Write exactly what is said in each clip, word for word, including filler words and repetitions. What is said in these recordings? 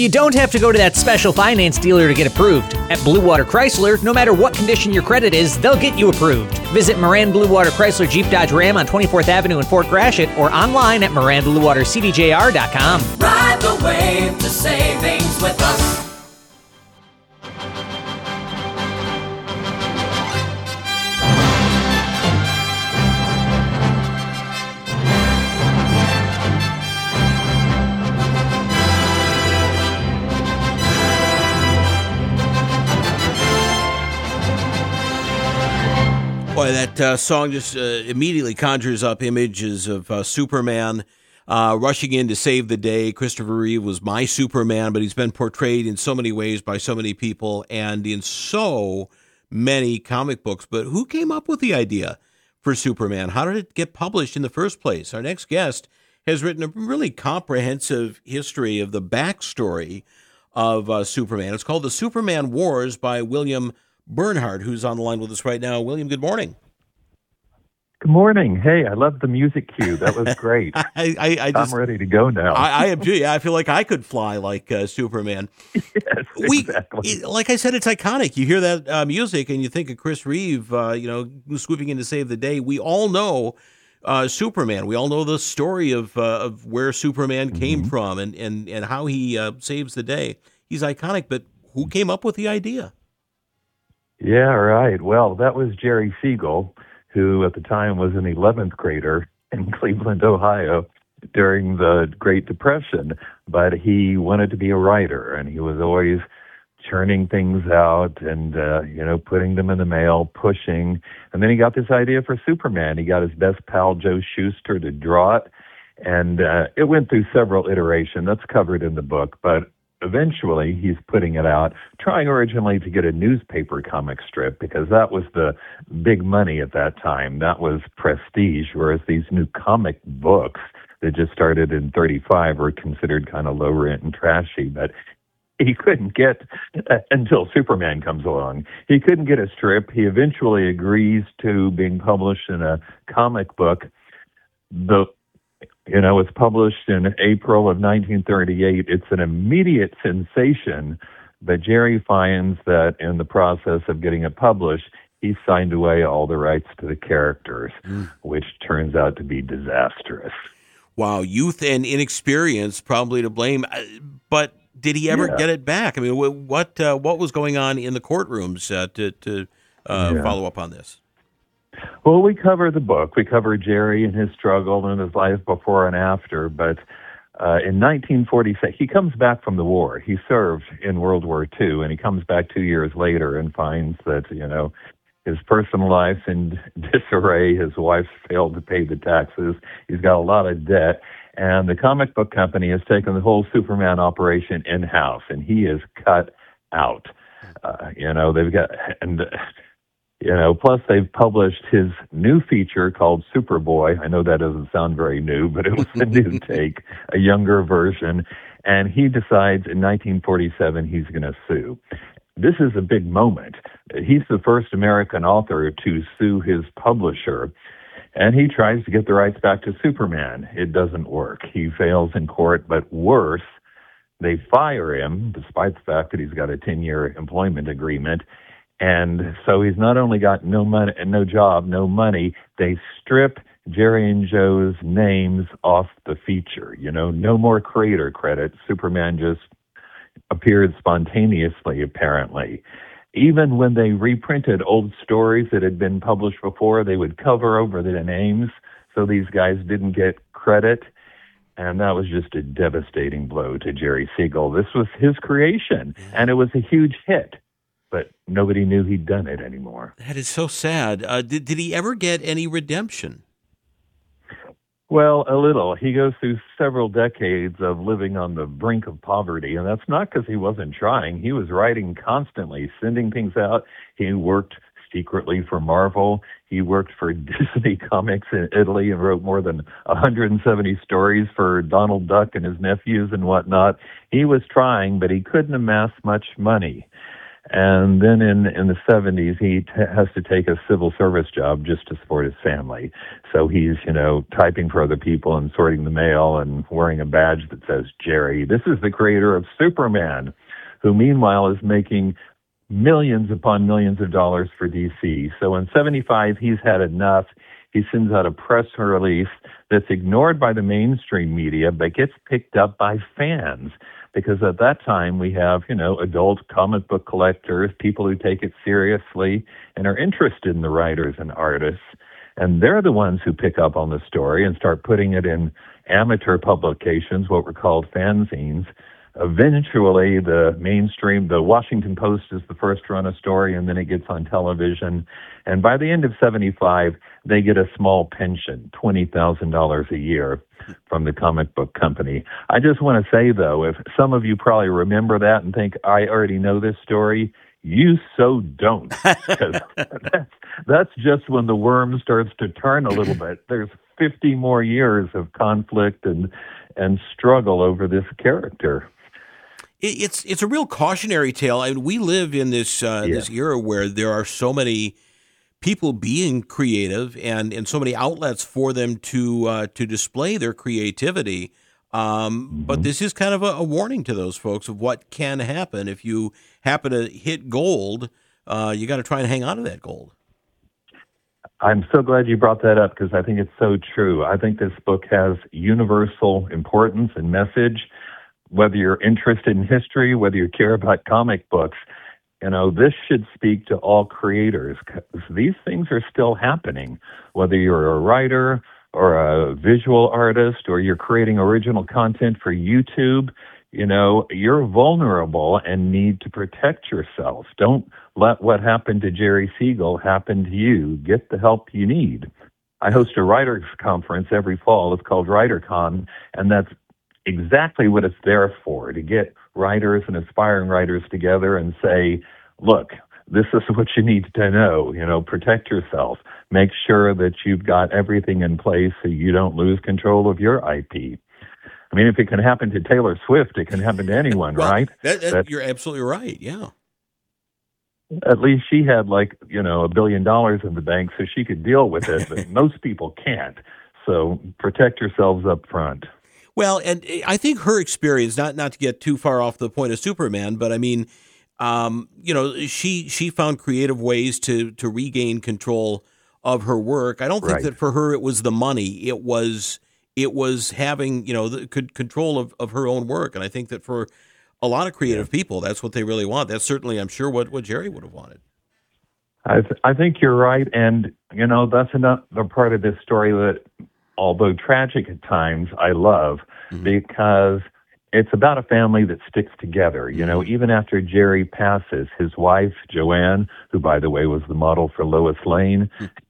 You don't have to go to that special finance dealer to get approved. At Blue Water Chrysler, no matter what condition your credit is, they'll get you approved. Visit Moran Blue Water Chrysler Jeep Dodge Ram on twenty-fourth Avenue in Fort Gratiot or online at moran blue water c d j r dot com. Ride the wave to savings with us. Boy, that uh, song just uh, immediately conjures up images of uh, Superman uh, rushing in to save the day. Christopher Reeve was my Superman, but he's been portrayed in so many ways by so many people and in so many comic books. But who came up with the idea for Superman? How did it get published in the first place? Our next guest has written a really comprehensive history of the backstory of uh, Superman. It's called The Superman Wars by William Bernhardt, who's on the line with us right now. William, good morning. Good morning. Hey, I love the music cue. That was great. I, I, I just, I'm ready to go now. I, I am too. Yeah, I feel like I could fly like uh, Superman. Yes, we, exactly. It, like I said, it's iconic. You hear that uh, music and you think of Chris Reeve, uh, you know, swooping in to save the day. We all know uh, Superman. We all know the story of uh, of where Superman came mm-hmm. from and and and how he uh, saves the day. He's iconic. But who came up with the idea? Yeah, right. Well, that was Jerry Siegel, who at the time was an eleventh grader in Cleveland, Ohio, during the Great Depression. But he wanted to be a writer, and he was always churning things out and, uh, you know, putting them in the mail, pushing. And then he got this idea for Superman. He got his best pal, Joe Shuster, to draw it. And uh, it went through several iterations. That's covered in the book. But eventually, he's putting it out, trying originally to get a newspaper comic strip, because that was the big money at that time. That was prestige, whereas these new comic books that just started in thirty-five were considered kind of low rent and trashy. But he couldn't get, uh, until Superman comes along, he couldn't get a strip. He eventually agrees to being published in a comic book. The You know, it's published in April of nineteen thirty-eight. It's an immediate sensation, but Jerry finds that in the process of getting it published, he signed away all the rights to the characters, mm. which turns out to be disastrous. Wow, youth and inexperience probably to blame, but did he ever yeah. get it back? I mean, what uh, what was going on in the courtrooms uh, to, to uh, yeah. follow up on this? Well, we cover the book. We cover Jerry and his struggle and his life before and after. But uh, in nineteen forty-six, he comes back from the war. He served in World War Two, and he comes back two years later and finds that, you know, his personal life's in disarray. His wife failed to pay the taxes. He's got a lot of debt. And the comic book company has taken the whole Superman operation in-house, and he is cut out. Uh, you know, they've got... and. You know, plus they've published his new feature called Superboy. I know that doesn't sound very new, but it was a new take, a younger version. And he decides in nineteen forty-seven he's going to sue. This is a big moment. He's the first American author to sue his publisher. And he tries to get the rights back to Superman. It doesn't work. He fails in court, but worse, they fire him, despite the fact that he's got a ten-year employment agreement. And so he's not only got no money, no job, no money, they strip Jerry and Joe's names off the feature. You know, no more creator credit. Superman just appeared spontaneously, apparently. Even when they reprinted old stories that had been published before, they would cover over their names so these guys didn't get credit. And that was just a devastating blow to Jerry Siegel. This was his creation, and it was a huge hit. But nobody knew he'd done it anymore. That is so sad. Uh, did did he ever get any redemption? Well, a little. He goes through several decades of living on the brink of poverty, and that's not because he wasn't trying. He was writing constantly, sending things out. He worked secretly for Marvel. He worked for Disney Comics in Italy and wrote more than one hundred seventy stories for Donald Duck and his nephews and whatnot. He was trying, but he couldn't amass much money. And then in, in the seventies, he t- has to take a civil service job just to support his family. So he's, you know, typing for other people and sorting the mail and wearing a badge that says Jerry. This is the creator of Superman, who meanwhile is making millions upon millions of dollars for D C. So in seventy-five, he's had enough. He sends out a press release that's ignored by the mainstream media, but gets picked up by fans. Because at that time, we have, you know, adult comic book collectors, people who take it seriously and are interested in the writers and artists. And they're the ones who pick up on the story and start putting it in amateur publications, what were called fanzines. Eventually, the mainstream, the Washington Post is the first to run a story, and then it gets on television. And by the end of seventy-five, they get a small pension, twenty thousand dollars a year from the comic book company. I just want to say, though, if some of you probably remember that and think, I already know this story, you so don't. Because that's, that's just when the worm starts to turn a little bit. There's fifty more years of conflict and and struggle over this character. It's it's a real cautionary tale. I mean, we live in this uh, Yeah. this era where there are so many people being creative and, and so many outlets for them to uh, to display their creativity. Um, But this is kind of a, a warning to those folks of what can happen if you happen to hit gold. Uh, you got to try and hang on to that gold. I'm so glad you brought that up because I think it's so true. I think this book has universal importance and message. Whether you're interested in history, whether you care about comic books, you know, this should speak to all creators because these things are still happening. Whether you're a writer or a visual artist or you're creating original content for YouTube, you know, you're vulnerable and need to protect yourself. Don't let what happened to Jerry Siegel happen to you. Get the help you need. I host a writers conference every fall. It's called WriterCon, and that's exactly what it's there for, to get writers and aspiring writers together and say, look, this is what you need to know, you know, protect yourself. Make sure that you've got everything in place so you don't lose control of your I P. I mean, if it can happen to Taylor Swift, it can happen to anyone, Well, right? that, that, That- you're absolutely right. Yeah. At least she had like, you know, a billion dollars in the bank so she could deal with it, but most people can't. So protect yourselves up front. Well, and I think her experience, not not to get too far off the point of Superman, but I mean, um, you know, she she found creative ways to to regain control of her work. I don't think Right. that for her it was the money; it was it was having you know the could control of, of her own work. And I think that for a lot of creative people, that's what they really want. That's certainly, I'm sure, what what Jerry would have wanted. I, th- I think you're right. And, you know, that's another part of this story that, although tragic at times, I love mm-hmm. because it's about a family that sticks together. You know, even after Jerry passes, his wife, Joanne, who, by the way, was the model for Lois Lane,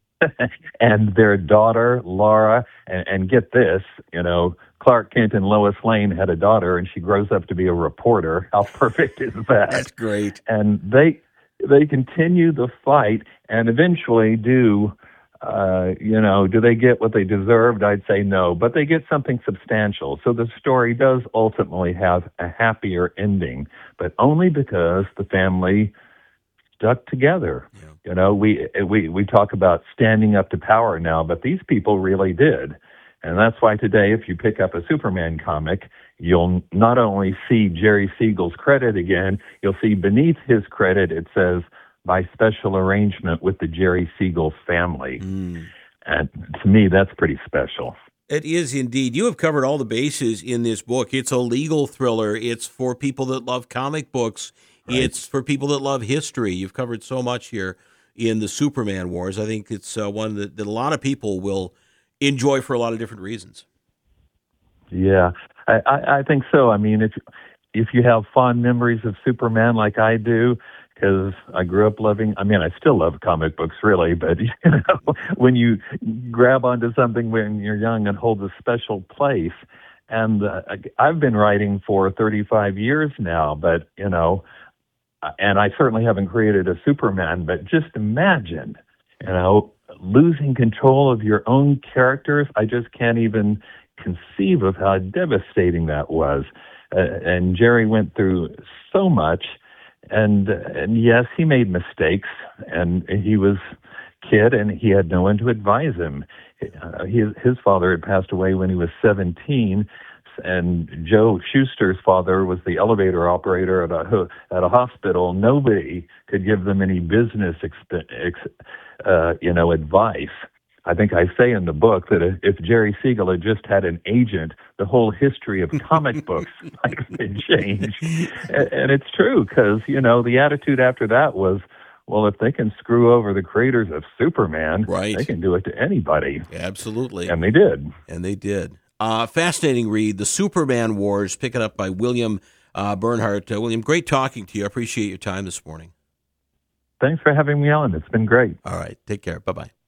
and their daughter, Laura, and, and get this, you know, Clark Kent and Lois Lane had a daughter, and she grows up to be a reporter. How perfect is that? That's great. And they they continue the fight and eventually do, uh, you know, do they get what they deserved? I'd say no, but they get something substantial. So the story does ultimately have a happier ending, but only because the family stuck together. Yeah. You know, we we we talk about standing up to power now, but these people really did. And that's why today, if you pick up a Superman comic, you'll not only see Jerry Siegel's credit again, you'll see beneath his credit, it says, by special arrangement with the Jerry Siegel family. Mm. And to me, that's pretty special. It is indeed. You have covered all the bases in this book. It's a legal thriller. It's for people that love comic books. Right. It's for people that love history. You've covered so much here in the Superman Wars. I think it's uh, one that, that a lot of people will enjoy for a lot of different reasons. Yeah, I, I, I think so. I mean, if if you have fond memories of Superman like I do, because I grew up loving, I mean, I still love comic books, really, but you know, when you grab onto something when you're young and hold a special place, and uh, I've been writing for thirty-five years now, but, you know, and I certainly haven't created a Superman, but just imagine, you know, losing control of your own characters. I just can't even conceive of how devastating that was. Uh, and Jerry went through so much, And, and yes, he made mistakes, and he was a kid, and he had no one to advise him. Uh, his, his father had passed away when he was seventeen, and Joe Schuster's father was the elevator operator at a at a hospital. Nobody could give them any business, exp- ex, uh, you know, advice. I think I say in the book that if Jerry Siegel had just had an agent, the whole history of comic books might have been changed. And, and it's true, because, you know, the attitude after that was, well, if they can screw over the creators of Superman, right, they can do it to anybody. Absolutely. And they did. And they did. Uh, fascinating read, The Superman Wars, pick it up by William uh, Bernhardt. Uh, William, great talking to you. I appreciate your time this morning. Thanks for having me on. It's been great. All right. Take care. Bye-bye.